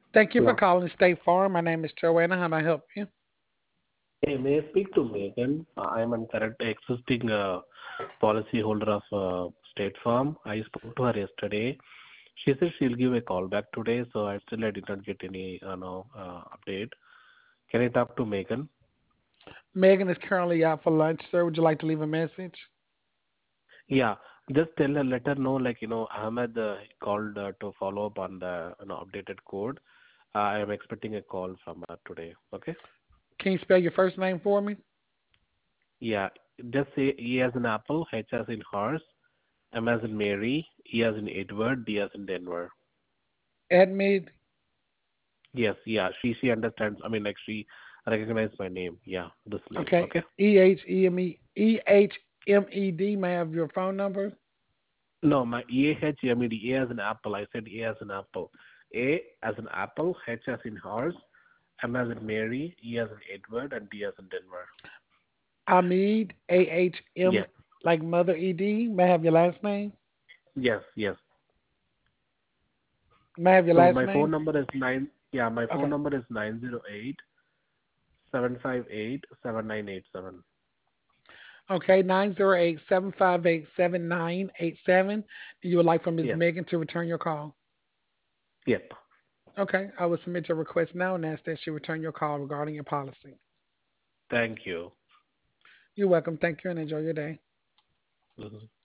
Thank you for Hello. calling State Farm. My name is Joanna. How may I help you? Hey, may I speak to Megan? I am a current existing policy holder of State Farm. I spoke to her yesterday. She said she'll give a call back today, so I did not get any update. Can I talk to Megan? Megan is currently out for lunch, sir. Would you like to leave a message? Yeah, just tell her, let her know, Ahmed called to follow up on the updated code. I am expecting a call from her today. Okay? Can you spell your first name for me? Yeah, just say E as in apple, H as in horse, M as in Mary, E as in Edward, D as in Denver. Admit. Yes, yeah, she understands. I mean, like she recognized my name. Yeah, this name. Okay. Okay. EHMED. May I have your phone number? No, my EHMED, A as in apple. I said A as in apple. A as in apple, H as in horse, M as in Mary, E as in Edward, and D as in Denver. Ahmed. AHM, Yes, like Mother ED. May I have your last name? yes, yes. May I have your So last my phone name? number is nine. Yeah, my phone Okay. number is 908-758-7987. Okay. 908-758-7987. You would like for Ms. Yes. Megan to return your call? Yep. Okay. I will submit your request now and ask that she return your call regarding your policy. Thank you. You're welcome. Thank you and enjoy your day. Mhm.